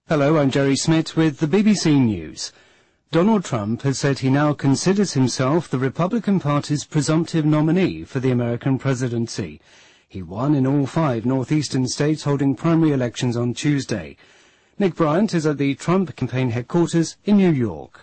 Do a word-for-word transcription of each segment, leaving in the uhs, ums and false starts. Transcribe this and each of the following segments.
Hello, I'm Jerry Smith with the B B C News. Donald Trump has said he now considers himself the Republican Party's presumptive nominee for the American presidency. He won in all five northeastern states holding primary elections on Tuesday. Nick Bryant is at the Trump campaign headquarters in New York.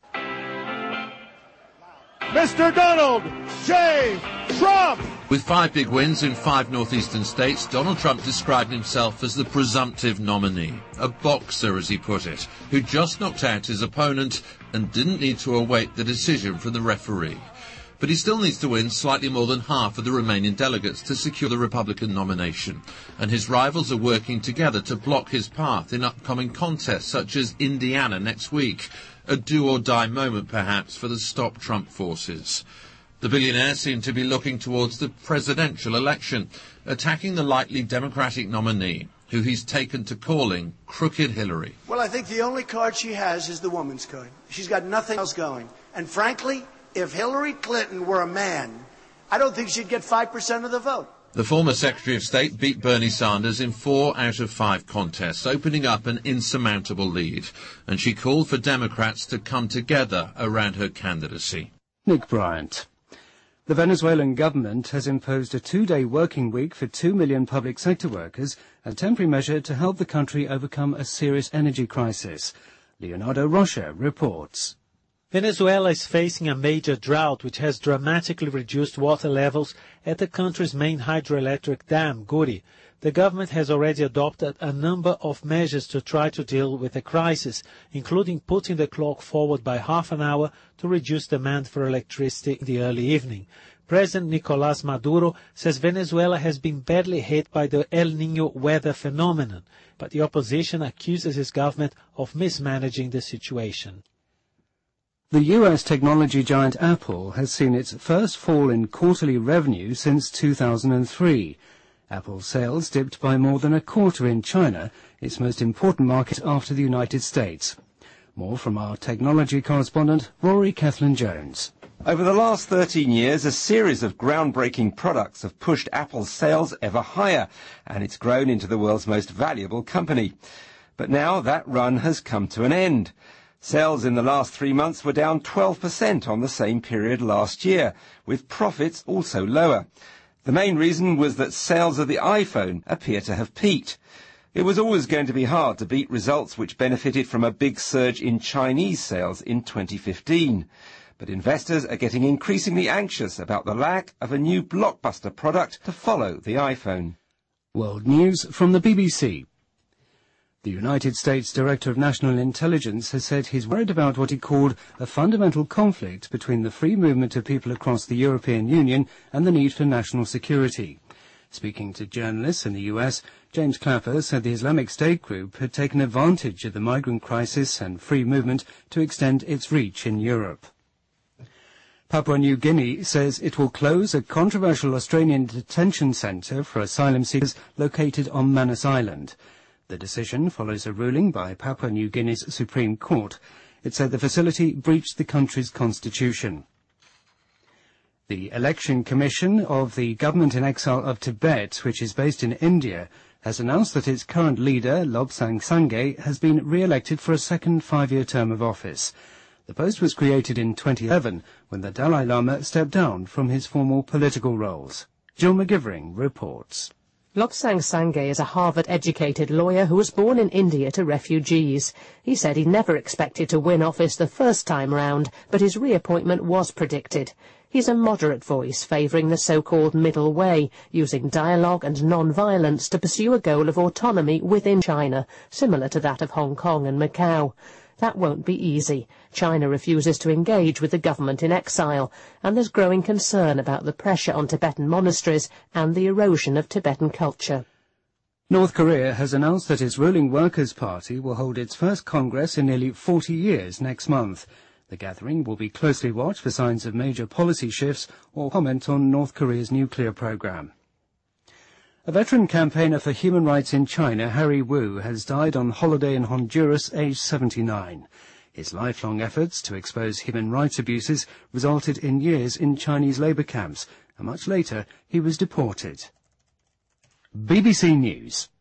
Mister Donald J. Trump! With five big wins in five northeastern states, Donald Trump described himself as the presumptive nominee, a boxer, as he put it, who just knocked out his opponent and didn't need to await the decision from the referee. But he still needs to win slightly more than half of the remaining delegates to secure the Republican nomination, and his rivals are working together to block his path in upcoming contests such as Indiana next week, a do-or-die moment perhaps for the Stop Trump forces. The billionaire seemed to be looking towards the presidential election, attacking the likely Democratic nominee, who he's taken to calling Crooked Hillary. Well, I think the only card she has is the woman's card. She's got nothing else going. And frankly, if Hillary Clinton were a man, I don't think she'd get five percent of the vote. The former Secretary of State beat Bernie Sanders in four out of five contests, opening up an insurmountable lead. And she called for Democrats to come together around her candidacy. Nick Bryant. The Venezuelan government has imposed a two-day working week for two million public sector workers, a temporary measure to help the country overcome a serious energy crisis. Leonardo Rocha reports. Venezuela is facing a major drought which has dramatically reduced water levels at the country's main hydroelectric dam, Guri. The government has already adopted a number of measures to try to deal with the crisis, including putting the clock forward by half an hour to reduce demand for electricity in the early evening. President Nicolás Maduro says Venezuela has been badly hit by the El Niño weather phenomenon, but the opposition accuses his government of mismanaging the situation. The U S technology giant Apple has seen its first fall in quarterly revenue since two thousand three. Apple sales dipped by more than a quarter in China, its most important market after the United States. More from our technology correspondent, Rory Kethlin-Jones. Over the last thirteen years, a series of groundbreaking products have pushed Apple's sales ever higher, and it's grown into the world's most valuable company. But now that run has come to an end. Sales in the last three months were down twelve percent on the same period last year, with profits also lower. The main reason was that sales of the iPhone appear to have peaked. It was always going to be hard to beat results which benefited from a big surge in Chinese sales in twenty fifteen. But investors are getting increasingly anxious about the lack of a new blockbuster product to follow the iPhone. World News from the B B C. The United States Director of National Intelligence has said he's worried about what he called a fundamental conflict between the free movement of people across the European Union and the need for national security. Speaking to journalists in the U S, James Clapper said the Islamic State group had taken advantage of the migrant crisis and free movement to extend its reach in Europe. Papua New Guinea says it will close a controversial Australian detention centre for asylum seekers located on Manus Island. The decision follows a ruling by Papua New Guinea's Supreme Court. It said the facility breached the country's constitution. The Election Commission of the Government in Exile of Tibet, which is based in India, has announced that its current leader, Lobsang Sangay, has been re-elected for a second five-year term of office. The post was created in twenty eleven, when the Dalai Lama stepped down from his formal political roles. Jill McGivering reports. Lobsang Sangay is a Harvard-educated lawyer who was born in India to refugees. He said he never expected to win office the first time round, but his reappointment was predicted. He's a moderate voice favouring the so-called middle way, using dialogue and non-violence to pursue a goal of autonomy within China, similar to that of Hong Kong and Macau. That won't be easy. China refuses to engage with the government in exile, and there's growing concern about the pressure on Tibetan monasteries and the erosion of Tibetan culture. North Korea has announced that its ruling Workers' Party will hold its first Congress in nearly forty years next month. The gathering will be closely watched for signs of major policy shifts or comment on North Korea's nuclear program. A veteran campaigner for human rights in China, Harry Wu, has died on holiday in Honduras, aged seventy-nine. His lifelong efforts to expose human rights abuses resulted in years in Chinese labour camps, and much later he was deported. B B C News.